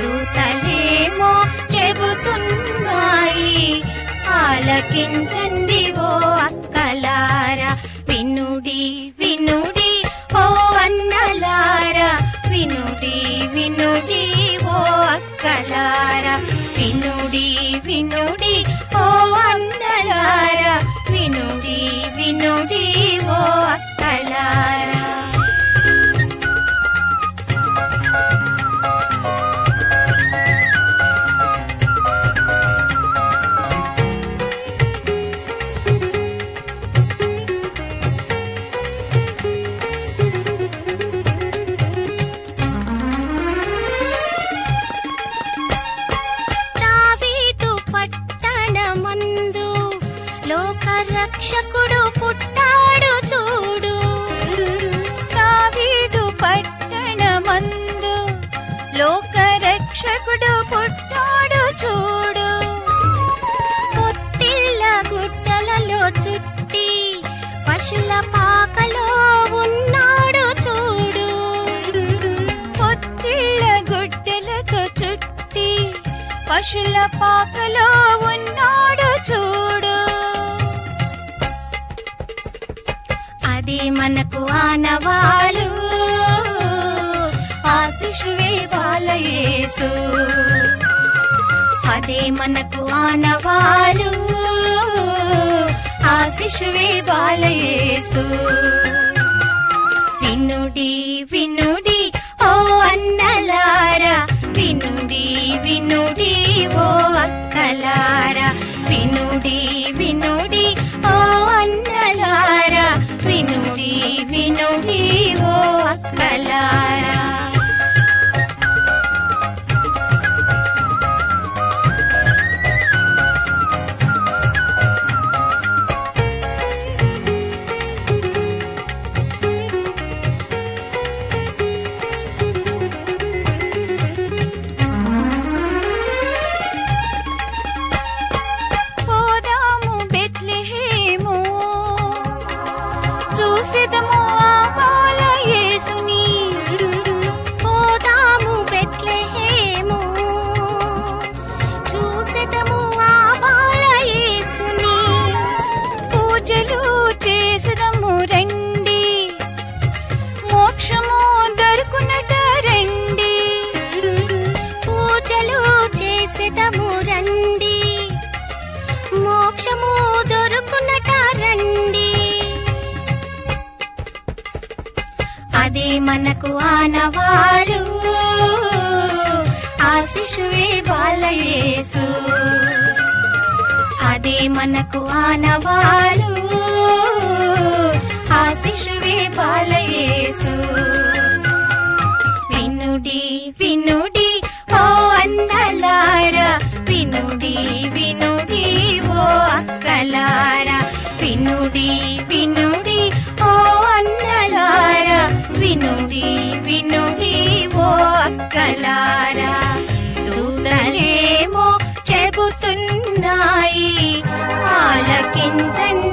దూతలేమో చెబుతున్నాయి, ఆలకించండి ఓ అక్కలారా. వినుడి వినుడి ఓ అన్నలారా, వినుడి వినుడి ఓ అక్కలారా. వినుడి వినుడి ఓ అన్నలారా, వినుడి వినుడి ఓ అక్కలారా. రక్షకుడు పుట్టాడు చూడు, దావీదు పట్టణమందు లోక రక్షకుడు పుట్టాడు చూడు. పొత్తిళ్ళ గుట్టలలో చుట్టి పశుల పాకలో ఉన్నాడు చూడు. పొత్తిళ్ళ గుట్టలతో చుట్టి పశుల పాకలో ఉన్నాడు చూడు. అది మనకు ఆనవాలు, ఆ శిశువే బాలయేసు. అదే మనకు ఆనవాలు, ఆ శిశువే బాలయేసు. వినుడి వినుడి ఓ అన్నలారా, వినుడి వినుడి ఓ అక్కలారా. వినుడి వినుడి ఓ అన్నలారా, వినుడి వినుడి ఓ అక్కలారా. చూసిదము ఆ బాలయేసుని, పోదాము బెత్లెహేము. చూసిదము ఆ బాలయేసుని, పూజలు చేసిదము రండి, మోక్షము దొరుకునట రండి. పూజలు చేసిదము రండి, మోక్షము దొరుకునట రండి. అదే మనకు ఆనవాలు, ఆ శిశువే బాలయేసు. అదే మనకు ఆనవాలు, ఆ శిశువే బాలయేసు. వినుడి వినుడి ఓ అన్నలారా, వినుడి వినుడి ఓ అక్కలారా. వినుడి వినుడి ఓ అన్నలారా, వినుడి వినుడి ఓ అక్కలారా. దూతలేమో చెబుతున్నాయి, ఆలకించండి